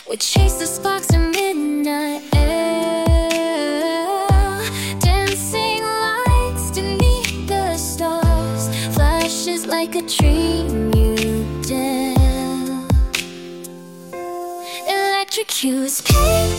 We chase the sparks in midnight air, dancing lights beneath the stars, flashes like a dream you dare. Electric cues, pain